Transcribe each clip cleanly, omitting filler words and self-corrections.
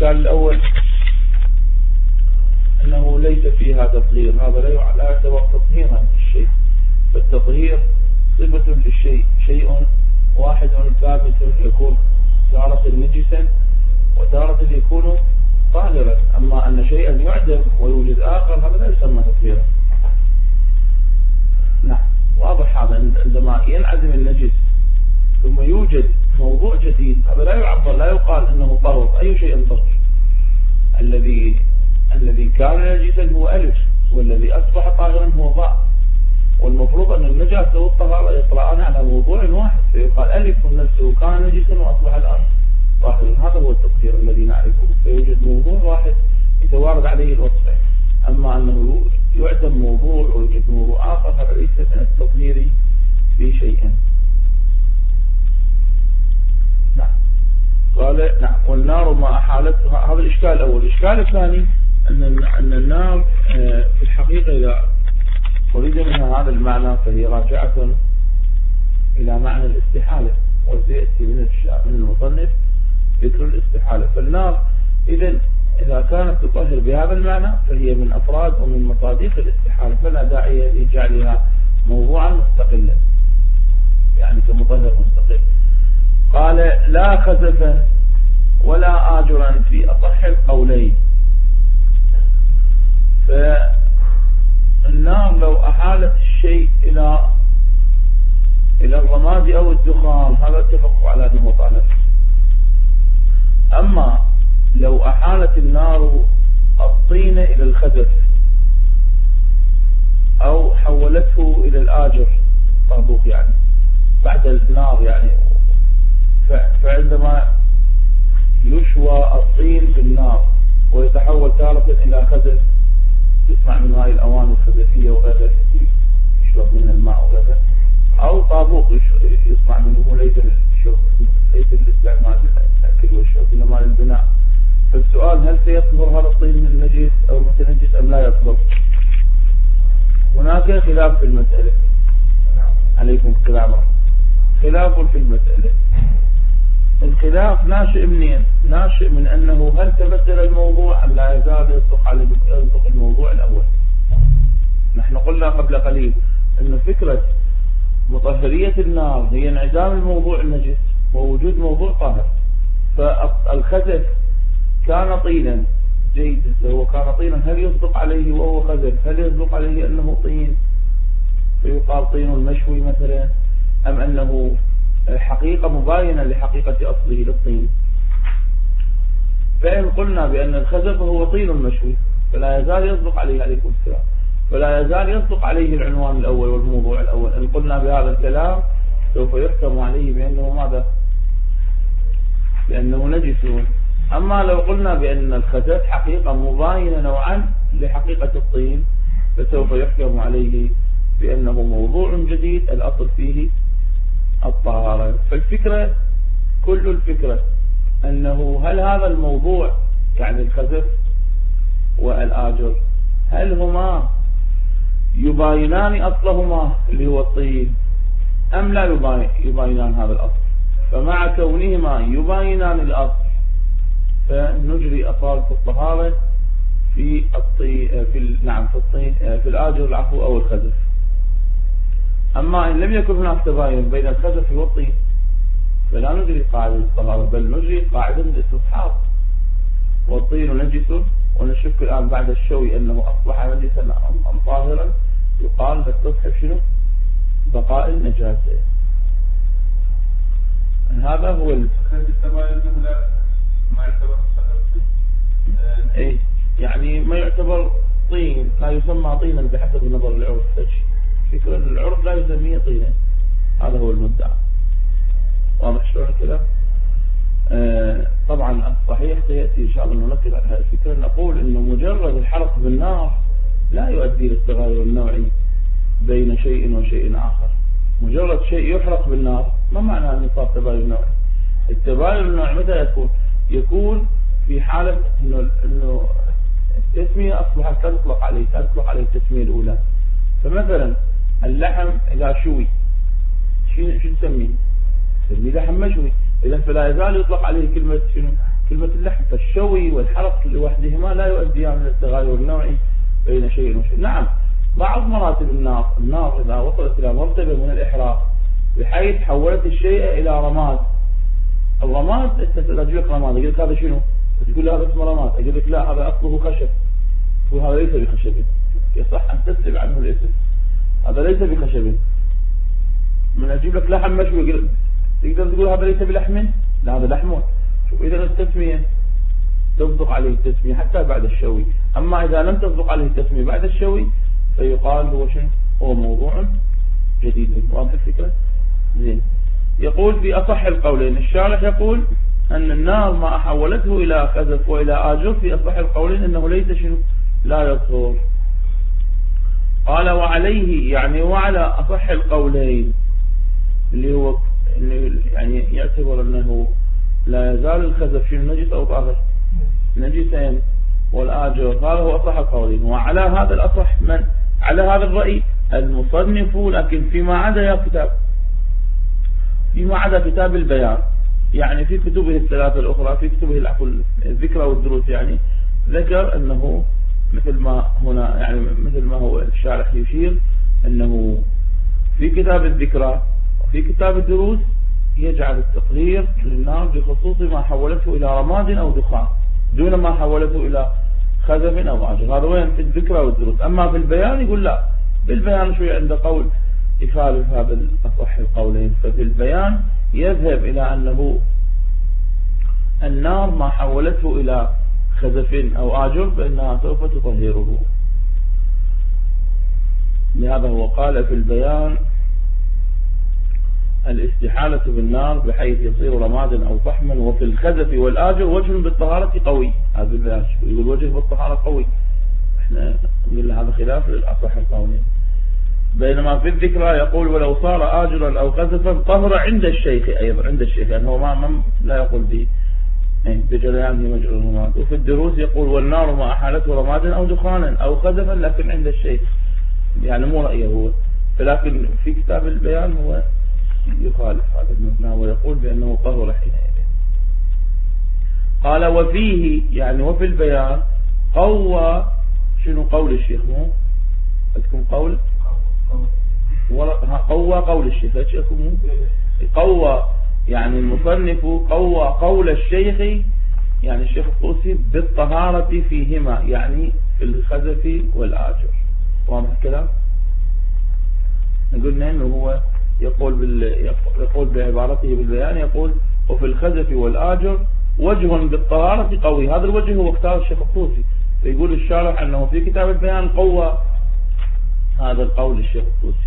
الإشكال الأول أنه ليس فيها تطهير، هذا لا يعتبر تطهيرا للشيء، فالتطهير صفة للشيء، شيء واحد ثابت يكون تارة نجسا وتارة يكون طاهرا. أما أن شيئا يعدم ويوجد آخر هذا لا يسمى تطهيرا. نعم واضح هذا. عندما ينعدم النجس ثم يوجد موضوع جديد هذا لا يعبر، لا يقال أنه طهر. أي شيء طهر؟ الذي كان نجسا هو ألف، والذي أصبح طاهرا هو باء، والمفروض أن النجاسة والطهارة يطلعان على موضوع واحد، فيقال ألف نفسه كان نجسا وأصبح الآن طاهرا. هذا هو التطهير الذي نعرفه، فيوجد موضوع واحد يتوارد عليه الوصفين. أما أنه يعدم موضوع ويوجد موضوع آخر هذا ليس من التطهير في شيء. نعم. قال نعم والنار ما أحالتها. هذا الإشكال الأول. الإشكال الثاني أن النار في الحقيقة إذا أريد منها هذا المعنى فهي راجعة إلى معنى الاستحالة، وسيأتي من المصنف ذكر الاستحالة. فالنار إذا كانت تطهر بهذا المعنى فهي من أفراد ومن مصادق الاستحالة، فلا داعي لجعلها موضوعا مستقلا يعني كمطهر مستقل. قال لا خزفا ولا آجرا في أصح القولين. فالنار لو أحالت الشيء إلى الرماد أو الدخان هذا اتفقوا على أنه طاهر. أما لو أحالت النار الطين إلى الخزف أو حولته إلى الآجر طابوق يعني بعد النار يعني، فعندما يشوى الطين بالنار ويتحول تارة إلى خزف تسمع من هاي الأواني الخزفية وغيرها يشرب من الماء وغيرها، أو طابوق يصنع منه ليس للاستعمال للأكل والشرب إنما للبناء. فالسؤال هل سيطهر هذا الطين من النجس أو المتنجس أم لا يطهر؟ هناك خلاف في المسألة. عليكم السلام. خلاف في المسألة. الخلاف ناشئ منين؟ ناشئ من أنه هل تبدل الموضوع أم لا يزال يصدق الموضوع الأول. نحن قلنا قبل قليل أن فكرة مطهرية النار هي انعدام الموضوع النجس ووجود موضوع طاهر. فالخزف كان طينا جيد، هو كان طينا، هل يصدق عليه وهو خزف؟ هل يصدق عليه أنه طين فيقال طين المشوي مثلا، أم أنه حقيقة مباينة لحقيقة أصله للطين؟ فإن قلنا بأن الخزف هو طين المشوي فلا يزال يصدق عليه عليكم السلام، فلا يزال يصدق عليه العنوان الأول والموضوع الأول. إن قلنا بهذا الكلام سوف يحكم عليه بأنه ماذا؟ بأنه نجس. أما لو قلنا بأن الخزف حقيقة مباينة نوعا لحقيقة الطين فسوف يحكم عليه بأنه موضوع جديد الأصل فيه الطهارة. فالفكرة كل الفكرة أنه هل هذا الموضوع يعني الخزف والآجر هل هما يباينان أصلهما اللي هو الطين أم لا يباينان هذا الأصل؟ فمع كونهما يباينان الأصل فنجري أصالة الطهارة في الطين في الآجر العفو أو الخزف. أما إن لم يكن هناك تباين بين الخزف والطين فلا نجري قاعدة الطهارة بل نجري قاعدة الاستصحاب. والطين نجس ونشك الآن بعد الشوي أنه أصبح نجسا أم طاهرا يقال بستصحب شنو؟ بقاء النجاسة. هذا هو إيه يعني ما يعتبر طين، لا يسمى طينا بحسب نظر العرف. فكرة العرف لا يسميه طينا، هذا هو المدعى. واضح شلون كده؟ طبعا الصحيح سيأتي إن شاء الله ننكد على هذه الفكرة. نقول إنه مجرد الحرق بالنار لا يؤدي للتغير النوعي بين شيء وشيء آخر. مجرد شيء يحرق بالنار ما معنى أن يصاب تباين نوعي؟ التباين النوعي متى يكون في حالة إنه التسمية أصبحت تطلق عليه التسمية الأولى. فمثلا اللحم إذا شوي شو نسميه؟ نسميه لحم مشوي. إذا فلا يزال يطلق عليه كلمة شنو؟ كلمة اللحم. فالشوي والحرق لوحدهما لا يؤديان من التغاير النوعي بين شيء وشيء. نعم بعض مراتب النار إذا وصلت إلى مرتبة من الإحراق بحيث حولت الشيء إلى رماد. الرماد أجيب لك رماد أقول لك هذا شنو؟ تقول هذا اسمه رماد، أقول لك لا هذا أصله خشب، وهذا ليس بخشب. يصح أن تسلب عنه الاسم، هذا ليس بخشب. من أجيب لك لحم مشوي تقدر تقول هذا ليس بلحم؟ لا هذا لحم. شوف إذا التسمية تصدق عليه التسمية حتى بعد الشوي. أما إذا لم تصدق عليه التسمية بعد الشوي فيقال هو شنو؟ هو موضوع جديد. واضح الفكرة؟ زين. يقول في أصح القولين، الشارح يقول أن النار ما حولته إلى خزف وإلى آجر في أصح القولين أنه ليس شنو؟ لا يطهر. قال وعليه يعني وعلى أصح القولين اللي هو يعني يعتبر أنه لا يزال الخزف شنو نجس أو طاهر؟ نجسين. والآجر هذا هو أصح القولين. وعلى هذا الأصح من على هذا الرأي المصنف، لكن فيما عدا كتاب البيان، يعني في كتبه الثلاثة الأخرى، في كتبه الذكرى والدروس، يعني ذكر أنه مثل ما هنا يعني مثل ما هو الشارح يشير أنه في كتاب الذكرى وفي كتاب الدروس يجعل التطهير للنار بخصوص ما حولته إلى رماد أو دخان دون ما حولته إلى خزف أو آجر. هذا وين في الذكرى والدروس. أما في البيان يقول لا، بالبيان شوية عند قول يخالف هذا الأصح القولين. ففي البيان يذهب إلى أنه النار ما حولته إلى خزف أو آجر فإنها سوف تطهره. لهذا هو قال في البيان الاستحالة بالنار بحيث يصير رمادا أو فحما، وفي الخزف والآجر وجه بالطهارة قوي. هذا البيان يقول وجه بالطهارة قوي، احنا نقول هذا خلاف للأصح القولين. بينما في الذكرى يقول ولو صار آجرا أو خزفا طهر عند الشيخ، أيضا عند الشيخ يعني هو ما لا يقول به بجريانه مجرى الرماد. وفي الدروس يقول والنار ما أحالته رمادا أو دخانا أو خزفا، لكن عند الشيخ يعني مو رأيه هو. فلكن في كتاب البيان هو يخالف هذا المبنى ويقول بأنه طهر حينئذ. قال وفيه يعني وفي البيان قوى شنو قول الشيخ؟ مو عندكم قول قوى قول الشيخ قوى يعني المصنف قوى قول الشيخ يعني الشيخ الطوسي بالطهارة فيهما، يعني في الخزف والآجر. واضح الكلام؟ قلنا انه هو يقول بعبارته بالبيان يقول وفي الخزف والآجر وجه بالطهارة قوي. هذا الوجه هو اختار الشيخ الطوسي. فيقول الشارح انه في كتاب البيان قوى هذا القول الشيخ الطوسي.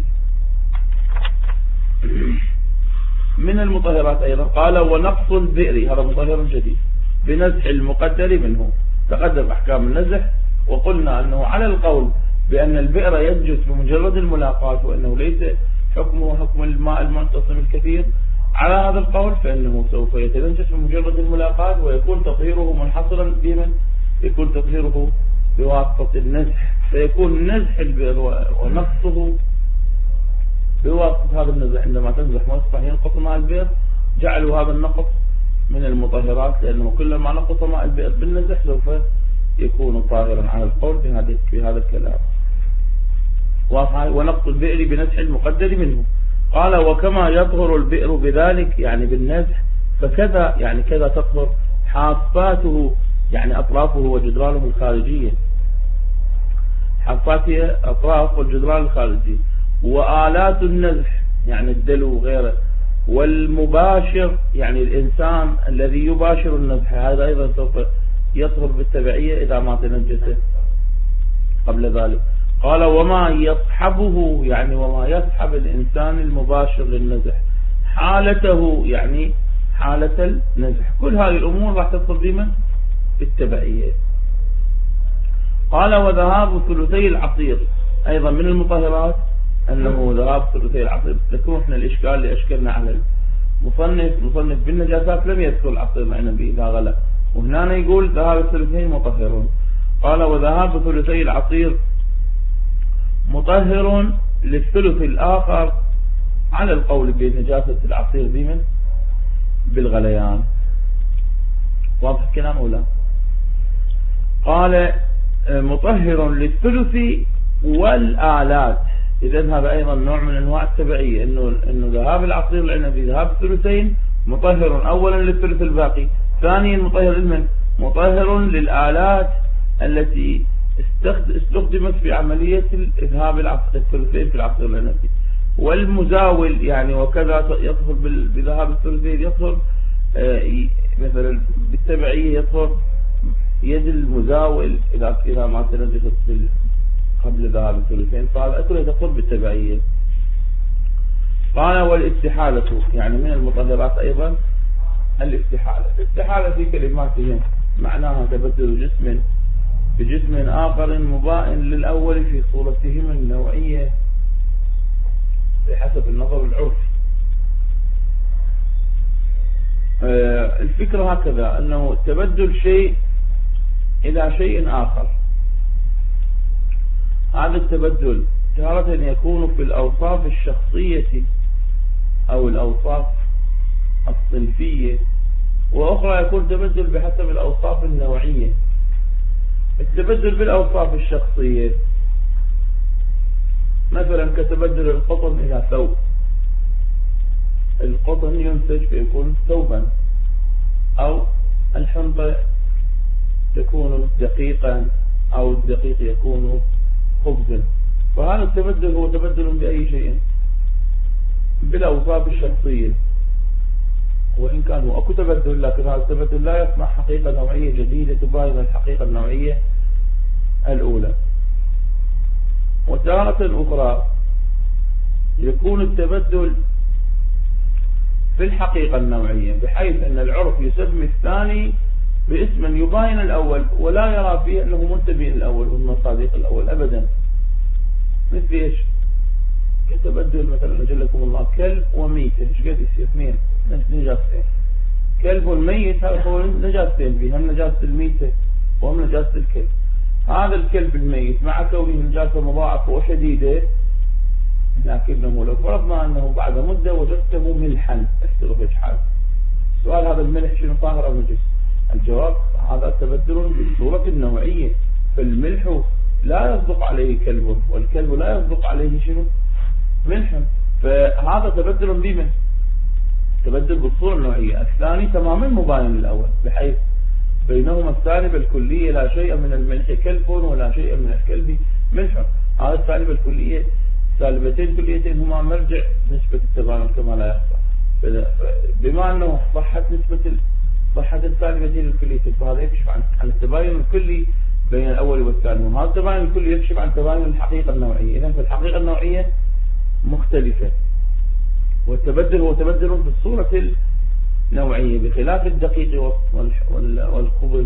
من المطهرات أيضا قال ونقص البئر، هذا مطهر جديد بنزح المقدر منه. تقدم أحكام النزح وقلنا أنه على القول بأن البئر ينجس بمجرد الملاقات وأنه ليس حكمه حكم الماء المنتصم الكثير. على هذا القول فإنه سوف يتنجس بمجرد الملاقات ويكون تطهيره منحصرا بمن؟ يكون تطهيره بواسطة النزح، فيكون نزح البئر ونقصه بواسطة هذا النزح. عندما تنزح مصبح ينقص ماء البئر جعلوا هذا النقص من المطهرات، لأنه كلما نقص ماء البئر بالنزح سوف يكون طاهرا على القول بهذا الكلام. ونقص البئر بنزح المقدر منه. قال وكما يطهر البئر بذلك يعني بالنزح فكذا يعني كذا تطهر حافاته يعني أطرافه وجدرانه الخارجية، حافاته أطراف والجدران الخارجي، وآلات النزح يعني الدلو وغيره، والمباشر يعني الإنسان الذي يباشر النزح هذا أيضا سوف يطهر بالتبعية إذا ما تنجسه قبل ذلك. قال وما يصحبه يعني وما يصحب الإنسان المباشر للنزح حالته يعني حالة النزح، كل هذه الأمور راح تطهر بمن؟ بالتبعية. قال وذهاب ثلثي العصير أيضا من المطهرات، أنه ذهاب ثلثي العصير. تذكرون احنا الإشكال اللي أشكلنا على المصنف بالنجاسات لم يذكر العصير العنبي إذا غلى، وهنا يقول ذهاب الثلثين مطهرون. قال وذهاب ثلثي العصير مطهر للثلث الآخر على القول بنجاسة العصير بمن؟ بالغليان. واضح الكلام ولا؟ قال مطهر للثلث والآلات. إذا هذا أيضا نوع من أنواع التبعية، إنه ذهاب العصير العنبي ذهاب الثلثين مطهر أولا للثلث الباقي، ثانيا مطهر للآلات التي استخدمت في عملية إذهاب الثلثين في العصير العنبي. والمزاول يعني وكذا يظهر بذهاب الثلثين، يظهر مثلا بالتبعية يظهر يد المزاول إذا ما تنجست قبل ذهاب الثلثين، فهذا كله يظهر بالتبعية. قال والاستحالة يعني من المطهرات أيضا الاستحالة في كلماته معناها تبدل جسم بجسم آخر مبائن للأول في صورتهما النوعية بحسب النظر العرفي. الفكرة هكذا، أنه تبدل شيء إلى شيء آخر. هذا التبدل تارة يكون في الأوصاف الشخصية أو الأوصاف الصنفية، وأخرى يكون تبدل بحسب الأوصاف النوعية. التبدل بالأوصاف الشخصية مثلا كتبدل القطن إلى ثوب. القطن ينتج فيكون ثوبا، أو الحنطة تكون دقيقا، أو الدقيق يكون خبزا. فهذا التبدل هو تبدل بأي شيء بالأوصاف الشخصية، وإن كان هو أكو تبدل، لكن هذا التبدل لا يصنع حقيقة نوعية جديدة تباين الحقيقة النوعية الأولى. وتارة أخرى يكون التبدل في الحقيقة النوعية، بحيث أن العرف يسمي الثاني باسم يباين الأول ولا يرى فيه أنه منتبه الأول ومن صديق الأول أبدا. مثل إيش؟ كتبدل مثلا أجلكم الله كلب وميتة، إيش قد يصير اثنين نجاستين. كلب ميت هذا هو نجاستين فيه، هم نجاسة الميتة وهم نجاسة الكلب. هذا الكلب الميت مع كونه نجاسة مضاعفة وشديدة، لكنه لو فرضنا أنه بعد مدة وجدته ملحا استلف إيش حال؟ السؤال هذا الملح شنو طاهر أو نجس؟ الجواب هذا تبدل بالصورة النوعية، فالملح لا يصدق عليه كلب، والكلب لا يصدق عليه شنو؟ ملح. فهذا تبدل بمن؟ تبدل بالصورة النوعية. الثاني تماما مباين للأول، بحيث بينهما السالبة الكلية لا شيء من الملح كلب ولا شيء من الكلب ملح. هذا السالبة الكلية، سالبتين كليتين هما مرجع نسبة التباين كما لا يخفى. بما أنه صحة السالبتين الكليتين، فهذا يكشف عن التباين الكلي بين الأول والثاني، وهذا التباين الكلي يكشف عن تباين الحقيقة النوعية. إذن فالحقيقة النوعية مختلفة، والتبدل هو تبدل في الصورة النوعية، بخلاف الدقيق والخبز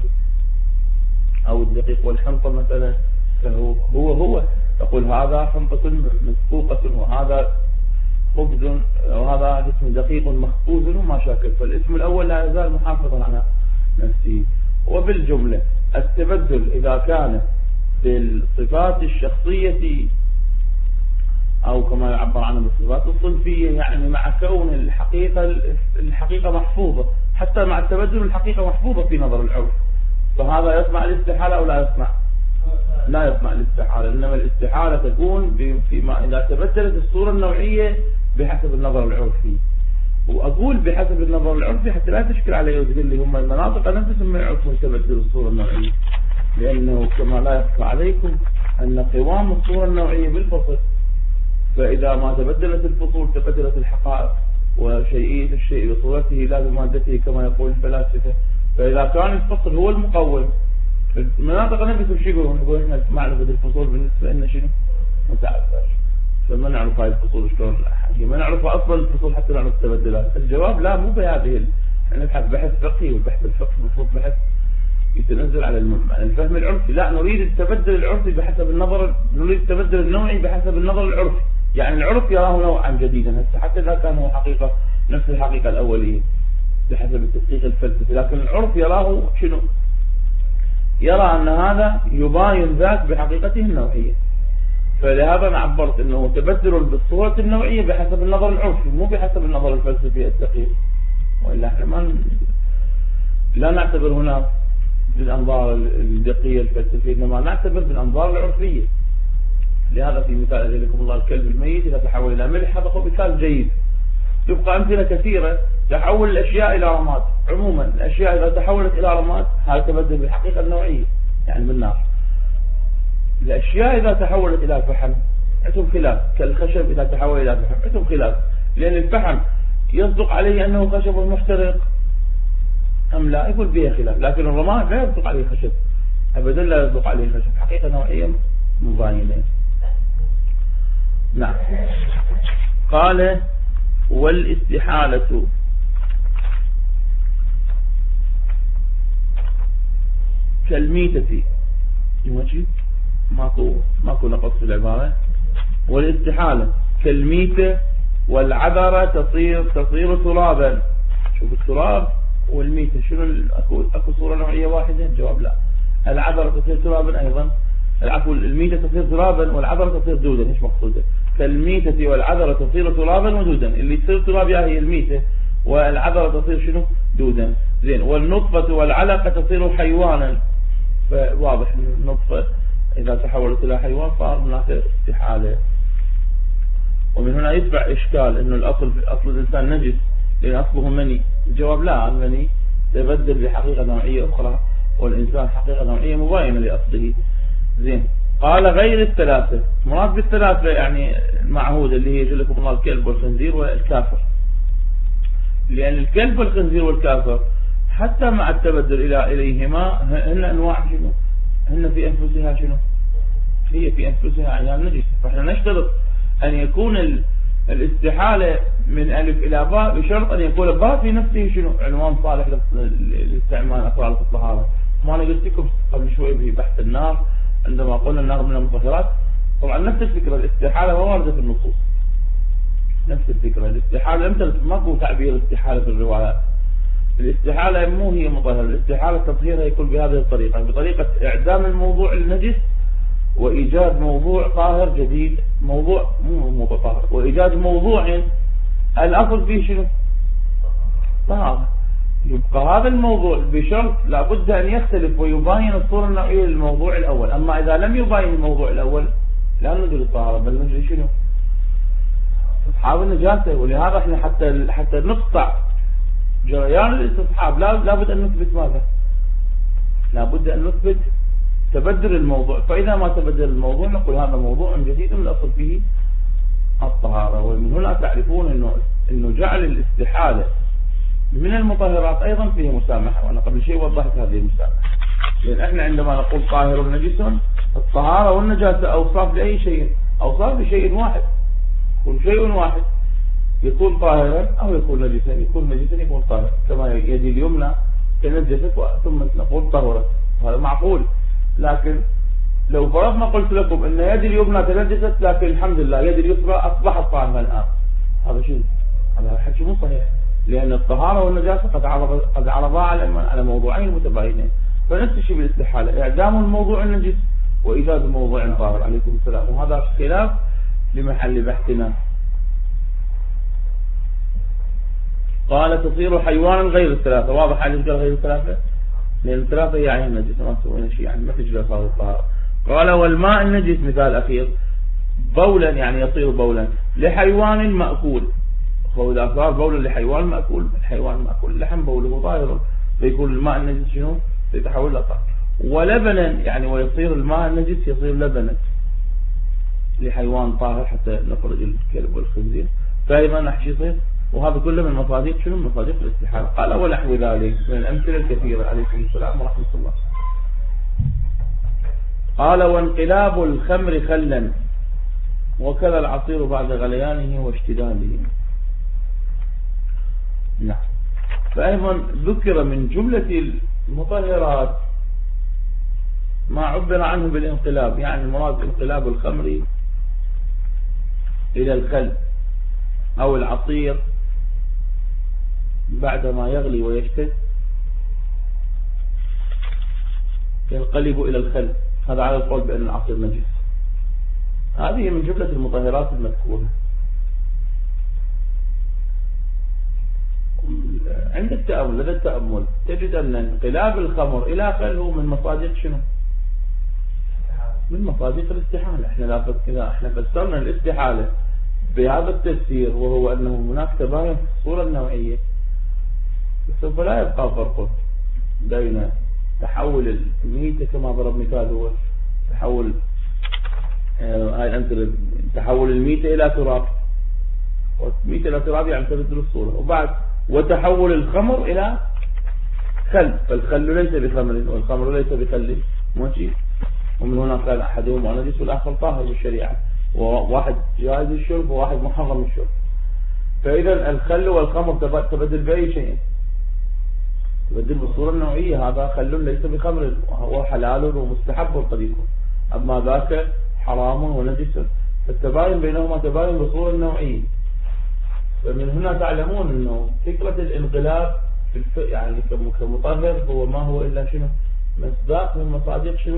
أو الدقيق والحنطة مثلا، فهو هو تقول هذا حنطة مسقوقة وهذا خبز وهذا اسم دقيق مخبوز وما شاكل، فالاسم الأول لا يزال محافظا على نفسه. وبالجملة التبدل إذا كان بالصفات الشخصية أو كما يعبر عنه بالصفات الصنفية، يعني مع كون الحقيقة محفوظة، حتى مع التبدل الحقيقة محفوظة في نظر العرف، فهذا يسمع الاستحالة أو لا يسمع؟ لا يسمع الاستحالة. إنما الاستحالة تكون فيما إذا تبدلت الصورة النوعية بحسب النظر العرفي. وأقول بحسب النظر العرفي حتى لا تشكل علي وتقول لي هم المناطق نفسهم ما يعرفون تبدل الصورة النوعية، لأنه كما لا يخفى عليكم أن قوام الصورة النوعية بالفصل، فإذا ما تبدلت الفصول تبدلت الحقائق، وشيئية الشيء بصورته لا بمادته كما يقول الفلاسفة. فإذا كان الفصل هو المقوم، المناطق نفسهم شو يقولون؟ يقولون احنا معرفة الفصول بالنسبة لنا شنو؟ متعثر، فما نعرف هاي الفصول شلون، ما نعرفها أصلا الفصول حتى نعرف التبدلات. الجواب لا، مو بهذه. احنا نبحث بحث فقهي، والبحث الفقهي المفروض بحث يتنزل على الفهم العرفي. لا، نريد التبدل العرفي بحسب النظر، نريد التبدل النوعي بحسب النظر العرفي. يعني العرف يراه نوعا جديدا حتى إذا كان هو حقيقة نفس الحقيقة الأولية بحسب التدقيق الفلسفي، لكن العرف يراه شنو؟ يرى أن هذا يباين ذاك بحقيقته النوعية. فلهذا أنا عبرت أنه تبدل بالصورة النوعية بحسب النظر العرفي، مو بحسب النظر الفلسفي الدقيق، وإلا احنا لا نعتبر هنا بالأنظار الدقية الفلسفية، إنما نعتبر بالأنظار العرفية. لهذا في مثال أجلكم الله الكلب الميت إذا تحول إلى ملح، هذا هو مثال جيد. يبقى أمثلة كثيرة تحول الأشياء إلى رماد. عموما الأشياء إذا تحولت إلى رماد هذا تبدل بالحقيقة النوعية، يعني بالنار. الأشياء إذا تحولت إلى فحم عندهم خلاف، كالخشب إذا تحول إلى فحم عندهم خلاف، لأن الفحم يصدق عليه أنه خشب محترق أم لا، يقول به خلاف. لكن الرماد لا يصدق عليه خشب أبدا، لا يصدق عليه خشب، حقيقة نوعية مباينة. نعم. قال والاستحالة كالميتة، ماكو نقص في العبارة. والاستحالة كالميتة والعذرة تصير ترابا. شوف التراب والميتة شنو، اكو صورة نوعية واحدة؟ الجواب لا. العذرة تصير ترابا ايضا، العفو الميتة تصير ترابا والعذرة تصير دودا. ايش مقصوده؟ كالميتة والعذرة تصير ترابا ودودا. اللي تصير تراب هي الميتة، والعذرة تصير شنو؟ دودا. زين. والنطفة والعلقة تصير حيوانا. فواضح ان النطفة اذا تحولت الى حيوان صار هناك استحالة. ومن هنا يتبع اشكال انه الاصل الانسان نجس لان اصله مني. الجواب لا، المني تبدل بحقيقة نوعية اخرى، والانسان حقيقة نوعية مباينة لاصله. زين. قال غير الثلاثة، مراد بالثلاثة يعني المعهودة اللي هي جلكم الله الكلب والخنزير والكافر. لأن الكلب والخنزير والكافر حتى مع التبدل إليهما هن أنواع شنو؟ هن في أنفسها شنو؟ هي في أنفسها عيان نجس. فإحنا نشترط أن يكون الاستحالة من ألف إلى باء بشرط أن يكون باء في نفسه شنو؟ عنوان صالح لاستعمال أسرار الطهارة. ما أنا قلت لكم قبل شوي في بحث النار عندما قلنا النار من المطهرات، طبعا نفس الفكرة. الاستحالة ما واردة في النصوص، نفس الفكرة. الاستحالة امتى ماكو تعبير استحالة في الروايات. الاستحالة مو هي مطهرة، الاستحالة تطهيرها يكون بهذه الطريقة، بطريقة إعدام الموضوع النجس وإيجاد موضوع طاهر جديد، موضوع مو متطهر، وإيجاد موضوع الأصل فيه شنو؟ طهارة. يبقى هذا الموضوع بشرط لابد أن يختلف ويباين الصورة النوعية للموضوع الأول. أما إذا لم يباين الموضوع الأول لا نجري الطهارة، بل نجري شنو؟ استصحاب النجاسة. ولهذا احنا حتى نقطع جريان الاستصحاب لابد أن نثبت ماذا؟ لابد أن نثبت تبدل الموضوع. فإذا ما تبدل الموضوع نقول هذا موضوع جديد الأصل فيه الطهارة. ومن هنا تعرفون إنه جعل الاستحالة من المطهرات أيضا فيه مسامحة، وأنا قبل شيء وضحت هذه المسامحة. لأن احنا عندما نقول طاهر نجس، الطهارة والنجاسة أوصاف لأي شيء، أوصاف لشيء واحد. كل شيء واحد، يكون طاهرا أو يكون نجسا، يكون نجسا يكون طاهر. كما يدي اليمنى تنجست ثم نقول طهرت، هذا معقول. لكن لو فرضنا قلت لكم أن يدي اليمنى تنجست لكن الحمد لله يدي اليسرى أصبحت طاهرة الآن، هذا شيء، هذا حكي مو صحيح. لأن الطهارة والنجاسة قد عرضا على موضوعين متباينين. فنفس الشيء بالاستحالة، إعدام الموضوع النجس وإيجاد موضوع طاهر. عليكم السلام. وهذا خلاف لمحل بحثنا. قال تصير حيوانا غير الثلاثة. واضح على ذكر غير الثلاثة، لأن الثلاثة هي عين النجس ما تسوون شيء، يعني ما تجلس هذا الطهارة. قال والماء النجس مثال أخير بولا، يعني يصير بولا لحيوان مأكول. فإذا صار بولا لحيوان مأكول، الحيوان مأكول لحم بوله طاهر، فيكون الماء النجس شنو؟ يتحول إلى طاهر. ولبنا يعني ويصير الماء النجس يصير لبنا لحيوان طاهر حتى نخرج الكلب والخنزير، فأيضا نحشي يصير. وهذا كله من مصادق شنو؟ من مصادق الاستحالة. قال ونحو ذلك من الأمثلة الكثيرة. عليكم السلام ورحمة الله. قال وانقلاب الخمر خلا وكذا العصير بعد غليانه واشتداده. نعم. فأيضا ذكر من جملة المطهرات ما عبر عنه بالانقلاب، يعني المراد انقلاب الخمر إلى الخل أو العصير بعدما يغلي ويشتد ينقلب إلى الخل. هذا على القول بأن العصير نجس. هذه من جملة المطهرات المذكورة. عند التأمل لدى التأمل تجد أن انقلاب الخمر إلى خل هو من مصادق شنو؟ من مصادق الاستحالة. إذا احنا فسرنا الاستحالة بهذا التفسير وهو أنه هناك تباين في الصورة النوعية، سوف لا يبقى فرق بين تحول الميتة كما ضرب مثال هو تحول تحول الميتة إلى تراب، والميتة إلى تراب يعني تبدل الصورة، وبعد وتحول الخمر إلى خل، فالخل ليس بخمر والخمر ليس بخل ماشي، ومن هنا قال أحدهما نجس والآخر طاهر بالشريعة، وواحد جائز الشرب وواحد محرم الشرب. فإذا الخل والخمر تبدل بأي شيء، تبدل بالصورة النوعية، هذا خل ليس بخمر وهو حلال ومستحب قد يكون، أما ذاك حرام ونجس، فالتباين بينهما تباين بالصورة النوعية. فمن هنا تعلمون أنه فكرة الانقلاب يعني كمطهر هو ما هو إلا شنو؟ مصداق من مصادق شنو؟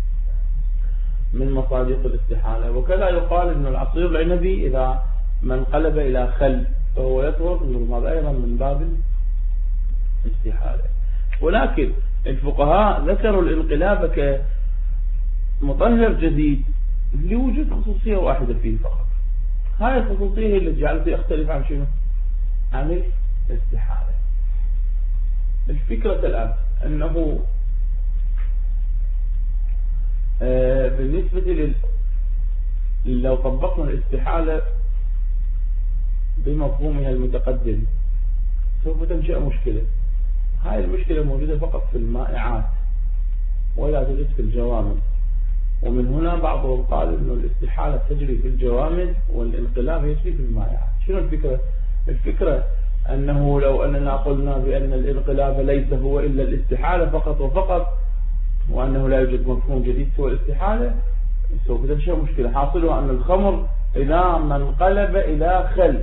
من مصادق الاستحالة. وكذا يقال أن العصير العنبي إذا ما انقلب إلى خل فهو يطهر، هذا أيضا من باب الاستحالة. ولكن الفقهاء ذكروا الانقلاب كمطهر جديد لوجود خصوصية واحدة فيه فقط، هاي الخصوصية هي اللي جعلته يختلف عن شنو؟ عن الاستحالة. الفكرة الآن أنه بالنسبة لو طبقنا الاستحالة بمفهومها المتقدم سوف تنشأ مشكلة. هاي المشكلة موجودة فقط في المائعات ولا توجد في الجوامد، ومن هنا بعضهم قال أنه الاستحالة تجري في الجوامد والانقلاب يجري في المائعات. شنو الفكرة؟ الفكرة أنه لو أننا قلنا بأن الانقلاب ليس هو إلا الاستحالة فقط وفقط، وأنه لا يوجد مفهوم جديد سوى الاستحالة، سوف تنشأ مشكلة. حاصلها أن الخمر إذا ما انقلب إلى خل،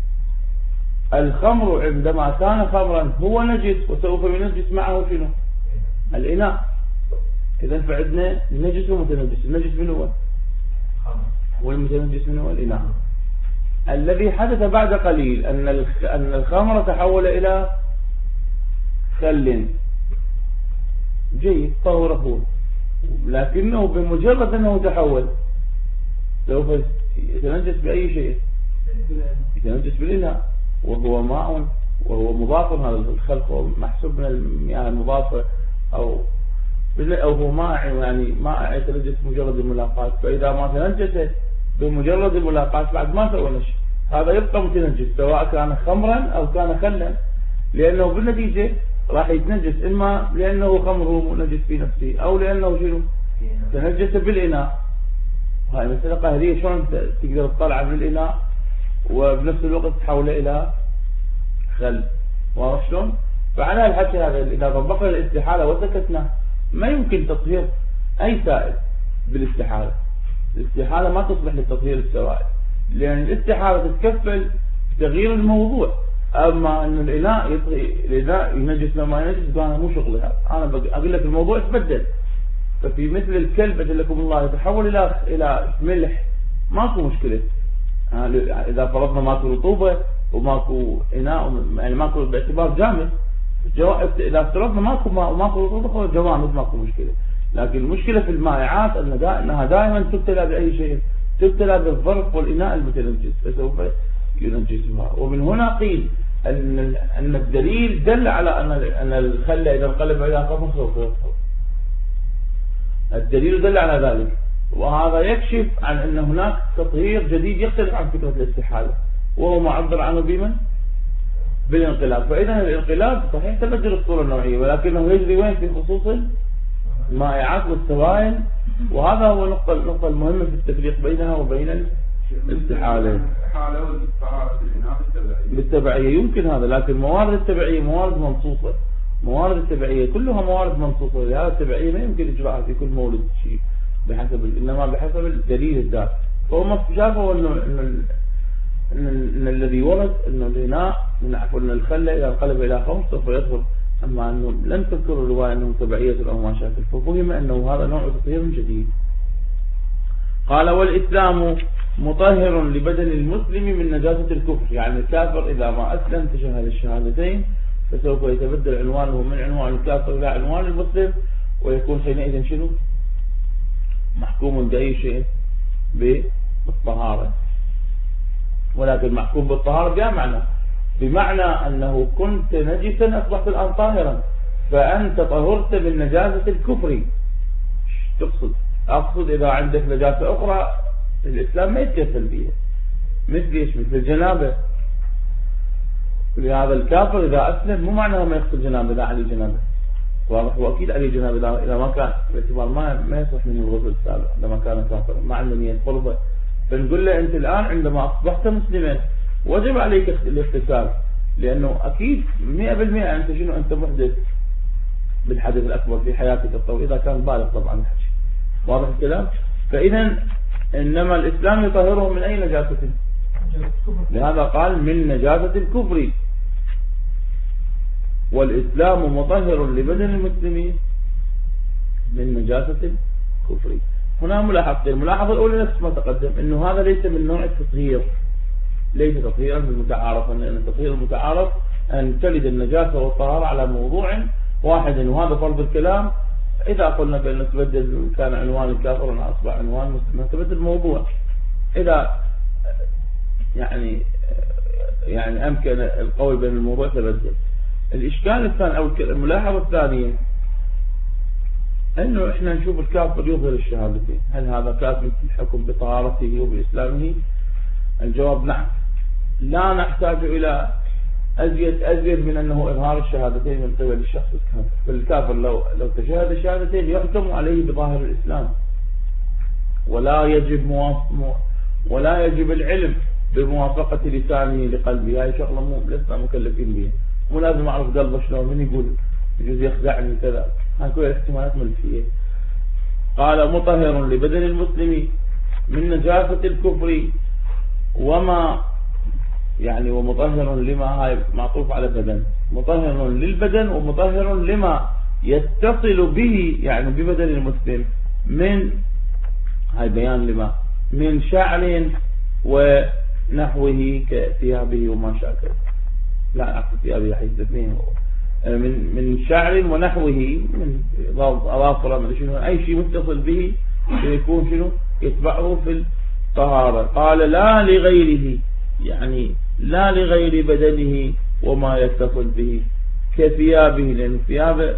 الخمر عندما كان خمرا هو نجس وسوف ينجس معه شنو؟ الإناء. إذن فعندنا نجس ومتنجس. النجس من هو؟ والمتنجس من هو؟ الإناء. الذي حدث بعد قليل أن الخمر تحول إلى خل جيد طهره، لكنه بمجرد أنه تحول سوف يتنجس بأي شيء؟ يتنجس بالإناء، وهو ماء وهو مضاف. هذا الخلق محسوب من المياه المضافة أو هو ماء، يعني ماء يتنجس بمجرد الملاقاة. فإذا ما تنجس بمجرد الملاقاة بعد ما سوى نشي، هذا يبقى متنجس سواء كان خمرا أو كان خلا، لأنه بالنتيجة راح يتنجس إما لأنه خمره نجس في نفسه أو لأنه شنو؟ تنجس بالإناء. هاي مسألة قهرية، شلون تقدر تطلع بالإناء وبنفس الوقت تحوله إلى خل؟ واضح شلون؟ فعلى الحكي هذا إذا طبقنا الاستحالة وسكتنا ما يمكن تطهير أي سائل بالاستحالة. الاستحالة ما تصلح لتطهير السوائل، لأن الاستحالة تتكفل تغيير الموضوع. أما أن الإناء ينجس لما ينجس أنا مو شغلي هذا، أنا أقول لك الموضوع تبدل. ففي مثل الكلب لكم الله يتحول إلى ملح ماكو مشكلة. إذا فرضنا ماكو رطوبة وماكو إناء، يعني ماكو باعتبار جامد، إذا افترضنا ماكو رطوبة جوامد ماكو مشكلة. لكن المشكلة في المائعات أنها دائما تبتلى بأي شيء، تبتلى بالظرف والإناء المتنجس فسوف ينجسها. ومن هنا قيل أن الدليل دل على أن الخل إذا انقلب إلى خمر سوف يطهر. الدليل دل على ذلك، وهذا يكشف عن أن هناك تطهير جديد يختلف عن فكرة الاستحالة، وهو معبر عنه بمن؟ بالانقلاب. فإذا الانقلاب صحيح تبدل الصورة النوعية، ولكنه يجري وين؟ في خصوص المائعات والسوائل، وهذا هو النقطة المهمة في التفريق بينها وبين الاستحالة. بالتبعية يمكن هذا، لكن موارد التبعية موارد منصوصة، موارد التبعية كلها موارد منصوصة، لهذا التبعية ما يمكن إجراءها في كل مورد شيء إنما بحسب الدليل الذات. فهم شافوا إن الذي ورد إنه الإناء أن الخل إذا انقلب إلى خمر سوف يدخل، أما أنه لم تذكر الرواية أنه تبعية أو ما شاكل، ففهم أنه هذا نوع تطهير جديد. قال والإسلام مطهر لبدن المسلم من نجاسة الكفر، يعني الكافر إذا ما أسلم تشهد الشهادتين فسوف يتبدل عنوانه من عنوان الكافر إلى عنوان المسلم، ويكون حينئذ شنو؟ محكوم بأي شيء؟ بالطهارة. ولكن محكوم بالطهارة بمعنى أنه كنت نجسا أصبحت الآن طاهرا، فأنت طهرت من نجاسة الكفر. تقصد؟ أقصد إذا عندك نجاسة أخرى الإسلام ما يتكفل بها، مثل الجنابة. لهذا الكافر إذا أسلم مو معناه ما يغسل جنابة، لا عليه جنابة، واضح، وأكيد عليه جنابة إذا ما كان باعتبار ما يصح منه الغسل السابق لما كان كافر ما عنده نية قربة. فنقول له أنت الآن عندما أصبحت مسلما وجب عليك الاغتسال، لأنه أكيد 100% أنت شنو؟ أنت محدث بالحدث الأكبر في حياتك الطويلة إذا كان بالغ طبعا الحكي، واضح الكلام. فإذا إنما الإسلام يطهره من أي نجاسة؟ لهذا قال من نجاسة الكفر، والإسلام مطهر لبدن المسلمين من نجاسة الكفر. هنا ملاحظتين. الملاحظة الأولى نفس ما تقدم، إنه هذا ليس من نوع التطهير، ليس تطهيرا بالمتعارف، لأن التطهير المتعارف أن تلد النجاسة والطهارة على موضوع واحد، وهذا فرض الكلام. إذا قلنا بأن تبدل كان عنوان الكافر أنا أصبح عنوان مسلم، تبدل الموضوع. إذا يعني أمكن القول بين الموضوع تبدل. الإشكال الثاني أو الملاحظة الثانية أنه إحنا نشوف الكافر يظهر الشهادتين، هل هذا كافر في الحكم بطهارته وبإسلامه؟ الجواب نعم. لا نحتاج إلى أزيد من أنه إظهار الشهادتين من قبل الشخص الكافر. فالكافر لو تشهد الشهادتين يحكم عليه بظاهر الإسلام، ولا يجب العلم بموافقة لسانه لقلبه. هاي شغلة لسنا مكلفين بها، مو لازم أعرف قلبه شلون، من يقول يجوز يخدعني كذا، هاي كل الاحتمالات ملفية. قال مطهر لبدن المسلم من نجاسة الكفر وما ومطهر لما، هاي معطوف على بدن، مطهر للبدن ومطهر لما يتصل به ببدن المسلم من، هاي بيان لما، من شعر ونحوه كثيابه وما شاكل، لا أقصد ثيابه حيث الاثنين، من شعر ونحوه من أظافر من شنو، أي شيء متصل به يكون شنو يتبعه في الطهارة. قال لا لغيره، لا لغير بدنه وما يتصل به كثيابه، لأن الثياب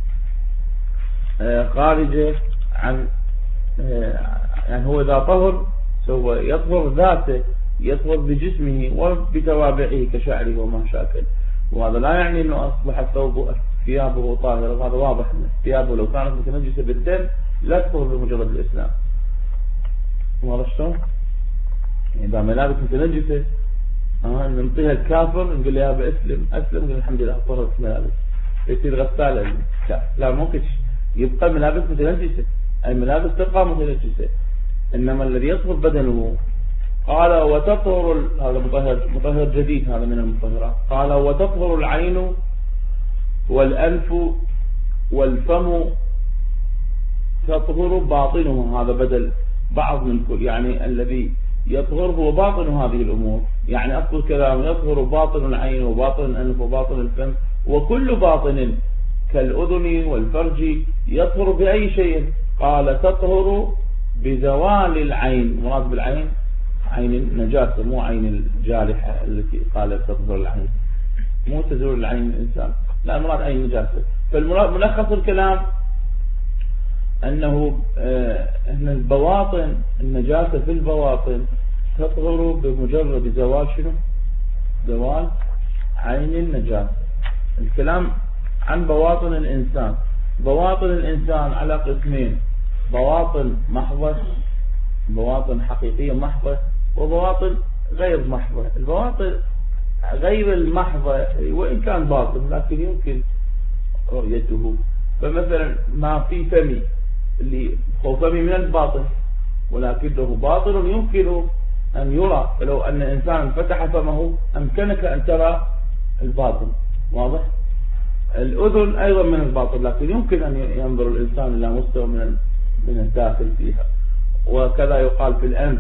خارجة عن هو إذا طهر سوى يطهر ذاته، يطهر بجسمه وبتوابعه كشعره وما شاكل. وهذا لا يعني أنه أصبح ثيابه طاهرة، وهذا واضح أن ثيابه لو كانت متنجسة بالدم لا تطهر بمجرد الإسلام. واضح شلون؟ إذا ملابس متنجسة ننطيها الكافر نقول له يا بأسلم، نقول الحمد لله طهرت ملابس، يصير غسالة. لا ممكن يبقى ملابس متنجسة، الملابس تبقى متنجسة، إنما الذي يطهر بدنه. قال وتطهر، هذا مطهر جديد، هذا من المطهرات. قال وتطهر العين والأنف والفم، تطهر باطنه، هذا بدل بعض من كل، الذي يطهر هو باطن هذه الأمور. أصل الكلام يطهر باطن العين وباطن الأنف وباطن الفم، وكل باطن كالأذن والفرج يطهر بأي شيء. قال تطهر بزوال العين، مراد بالعين عين النجاسة، مو عين الجارحة التي قال تطهر العين، مو تزول العين الإنسان، لا مراد عين النجاسة. فالملخص الكلام أن البواطن، النجاسة في البواطن تطهر بمجرد زوال شنو؟ زوال عين النجاسة. الكلام عن بواطن الإنسان. بواطن الإنسان على قسمين: بواطن محضة، بواطن حقيقية محضة، وبواطن غير محضة. البواطن غير المحضة وإن كان باطن لكن يمكن رؤيته، فمثلا ما في فمي، اللي هو فمي من الباطن ولكنه باطن يمكن أن يرى، فلو أن إنسان فتح فمه أمكنك أن ترى الباطن، واضح؟ الأذن أيضا من الباطن لكن يمكن أن ينظر الإنسان إلى مستوى من الداخل فيها. وكذا يقال في الأنف.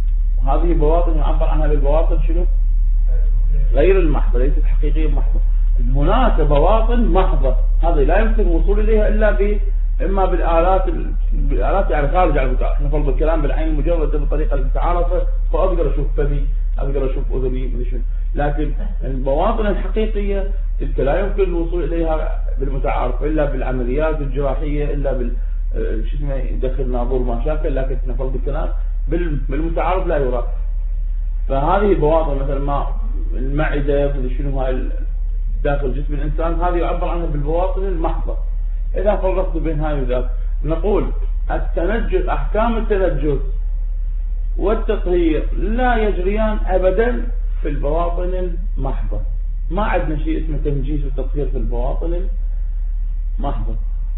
هذه بواطن يعبر عنها بالبواطن شنو؟ غير المحضة، ليست حقيقية محضة. هناك بواطن محضة هذه لا يمكن الوصول إليها إلا إما بالآلات يعني خارج عن المتعارف. احنا فرض الكلام بالعين المجردة بالطريقة المتعارفة، فأقدر أشوف فمي، أقدر أشوف أذني، لكن البواطن الحقيقية تلك لا يمكن الوصول إليها بالمتعارف إلا بالعمليات الجراحية، إلا شو اسمه يدخل ناظور ما شاكل، لكن احنا فرض الكلام بالمتعارف لا يرى. فهذه البواطن مثل ما المعدة شنو هاي داخل جسم الإنسان، هذه يعبر عنها بالبواطن المحضة. إذا فرقت بين هاي وذاك نقول التنجس، أحكام التنجس والتطهير لا يجريان أبدا في البواطن المحضة. ما عندنا شيء اسمه تنجيس وتطهير في البواطن المحضة.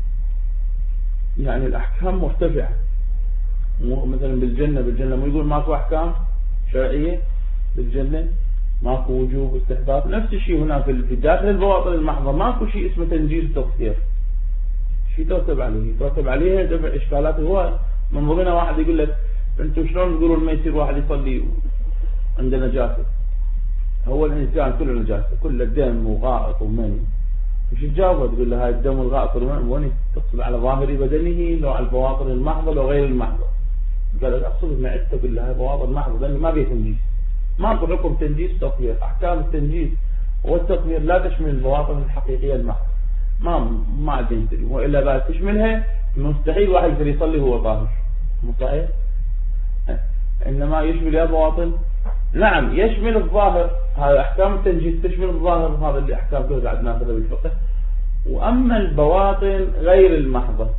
يعني الأحكام مرتفعة، مثلا بالجنة مو يقول ماكو أحكام شرعية بالجنة، ماكو وجوب استحباب. نفس الشيء هنا في داخل البواطن المحضة ماكو شيء اسمه تنجيس وتطهير. شيء ترتب عليه دفع إشكالات هواي. من ضمنها واحد يقول لك انتم شلون تقولوا ما يصير واحد يصلي عنده نجاسة؟ هو الإنسان كله نجاسة، كله دم وغائط ومني. مش تجاوب تقول له هاي الدم والغائط والمني تقصد على ظاهر بدنه لو على البواطن المحضة لو غير المحضة؟ قال اقصد معدته، تقول له هاي بواطن محضة لأنه ما بيه تنجيس. ماكو حكم تنجيس وتطهير. أحكام التنجيس والتطهير لا تشمل البواطن الحقيقية المحضة. ما عندنا وإلا لا تشملها مستحيل واحد يقدر يصلي هو طاهر، مستحيل. إنما يشمل يا بواطن، نعم يشمل الظاهر. هذا أحكام التنجيس تشمل الظاهر، هذا اللي أحكام كلها عندنا في الفقه. وأما البواطن غير المحضة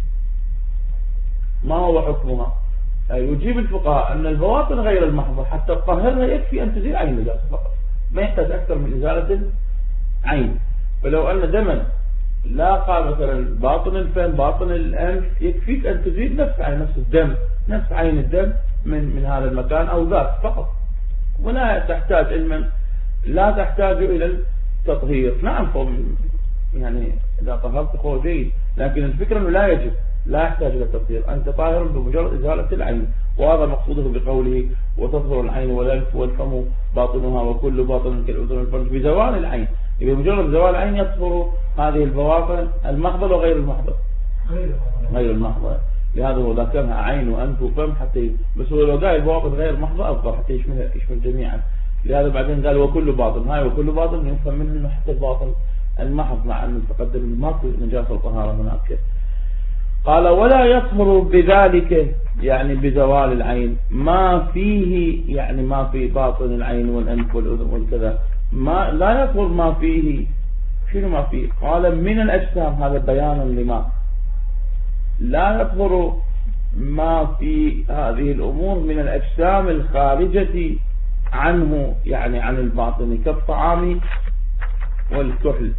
ما هو حكمها؟ يجيب الفقهاء أن البواطن غير المحضة حتى تطهرها يكفي أن تزيل عين النجاسة فقط، ما يحتاج أكثر من إزالة عين. فلو أن دما لاقى مثلا باطن الفم باطن الأنف يكفيك أن تزيل نفس عين، نفس الدم، نفس عين الدم من هذا المكان أو ذاك فقط، ولا تحتاج علما، لا تحتاج إلى التطهير. نعم يعني إذا طهرت فهو جيد، لكن الفكرة أنه لا يجب، لا يحتاج إلى التطهير. أنت طاهر بمجرد إزالة العين، وهذا مقصوده بقوله وتطهر العين والأنف والفم باطنها وكل باطن كالأذن والفرج بزوال العين. بمجرد زوال العين يطهر هذه البواطن المحضة وغير المحضة، غير المحضة. لهذا هو ذكرها عين وأنف وفم حتى بس هو لو قال البواطن غير المحضة أفضل حتى يشمل جميعا. لهذا بعدين قال وكل باطن، هاي وكل باطن يفهم منه أنه حتى الباطن المحض، مع أن تقدم ماكو نجاسة الطهارة هناك. قال ولا يطهر بذلك يعني بزوال العين ما فيه، يعني ما في باطن العين والأنف والأذن والكذا، ما لا يطهر ما فيه. شنو ما فيه؟ قال من الأجسام، هذا بيانا لما لا يطهر ما في هذه الأمور من الأجسام الخارجة عنه، يعني عن الباطن كالطعام والكحل.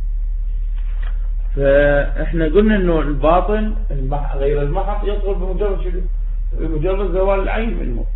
فاحنا قلنا انه الباطن غير المحض يطهر بمجرد زوال العين منه.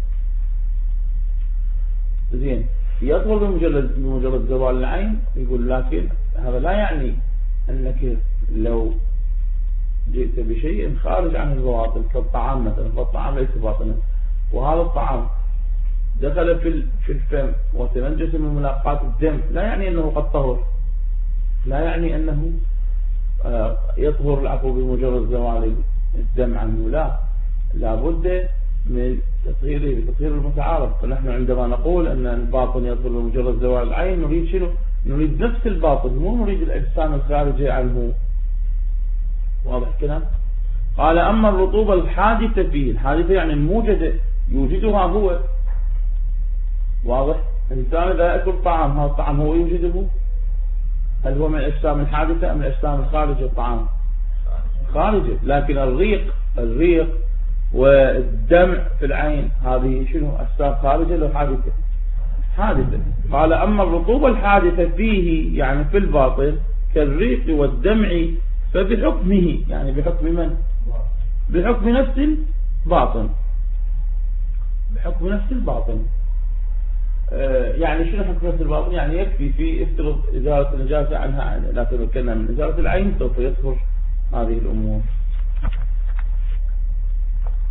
زين، يطهر بمجرد زوال العين. يقول لكن هذا لا يعني انك لو جئت بشيء خارج عن البواطن كالطعام مثلا، فالطعام ليس باطنا، وهذا الطعام دخل في الفم وتنجس من ملاقات الدم، لا يعني انه قد طهر، لا يعني انه يطهر العفو بمجرد زوال الدم عنه، لا بد من تطهيره بتطهير المتعارف. فنحن عندما نقول أن الباطن يطهر بمجرد زوال العين نريد شنو؟ نريد نفس الباطن، مو نريد الأجسام الخارجة عنه. واضح الكلام؟ قال أما الرطوبة الحادثة فيه، الحادثة يعني الموجدة يوجدها هو. واضح؟ الإنسان إذا يأكل طعام، هذا الطعام هو يوجده، هل هو من الأجسام الحادثة أم الأجسام الخارجة؟ الطعام خارجة، لكن الريق والدمع في العين هذه شنو؟ أجسام خارجة لو حادثة. قال أما الرطوبة الحادثة فيه يعني في الباطن كالريق والدمع فبحكمه، يعني بحكم من؟ بحكم نفس الباطن، بحكم نفس الباطن. يعني شنو حكم نفس الباطن؟ يعني يكفي في افترض إزالة النجاسة عنها، لا تمكننا من إزالة العين سوف يطهر هذه الأمور.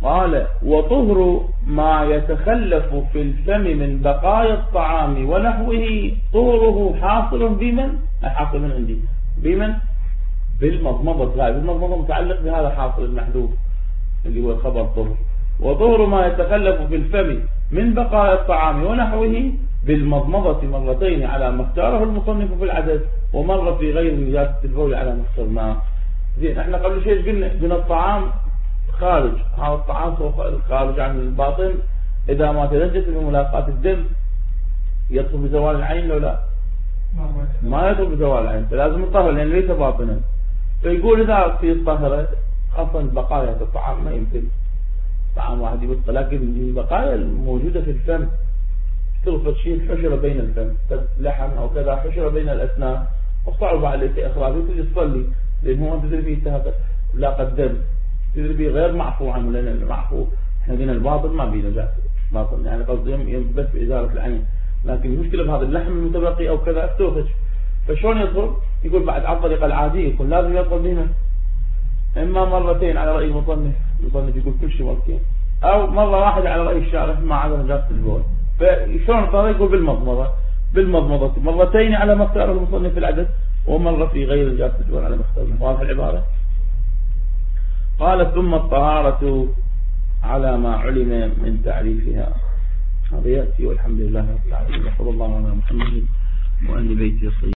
قال وطهر ما يتخلف في الفم من بقايا الطعام ونحوه طهره حاصل بمن؟ حاصل من عندي بمن؟ بالمضمضة. بالمضمضة متعلق بهذا حاصل المحذوف اللي هو الخبر طهر. وطهر ما يتخلف في الفم من بقايا الطعام ونحوه بالمضمضة مرتين على ما اختاره المصنف في العدد، ومرة في غير نجاسة البول على ما اخترناه. زين، احنا قبل شيء قلنا الطعام خارج، هذا الطعام خارج عن الباطن إذا ما تنجس بملاقاة الدم يدخل بزوال العين لو لا؟ ما يدخل بزوال العين، فلازم يطهر لأن ليس باطنا. فيقول إذا في الطهرة خاصة بقايا الطعام ما يمكن طعام واحد يبقى، لكن البقايا الموجودة في الفم تلفت شيء حشرة بين الفم، لحم أو كذا حشرة بين الأسنان وصعب عليك إخراجه، تجي تصلي لأن هو تدري فيه لا قدم تدري فيه غير معفو عنه، لأن المعفو احنا قلنا الباطن ما بيه نجاسة باطن، يعني قصدي بس بإزالة العين، لكن المشكلة بهذا اللحم المتبقي أو كذا استوفش. فشون يطهر؟ يقول بعد على الطريقة العادية يكون لازم يطهر بهما إما مرتين على رأي المصنف يقول كل شيء مرتين، أو مرة واحدة على رأي الشارح ما عدا نجاسة البول. فشون الطهر؟ يقول بالمضمضة مرتين على ما اختاره المصنف في العدد، ومرة في غير نجاسة البول على ما اختاره. واضح العبارة؟ قال ثم الطهارة على ما علم من تعريفها. هذا يأتي والحمد لله رب العالمين، وصلى الله على محمد وآل بيته الطيبين.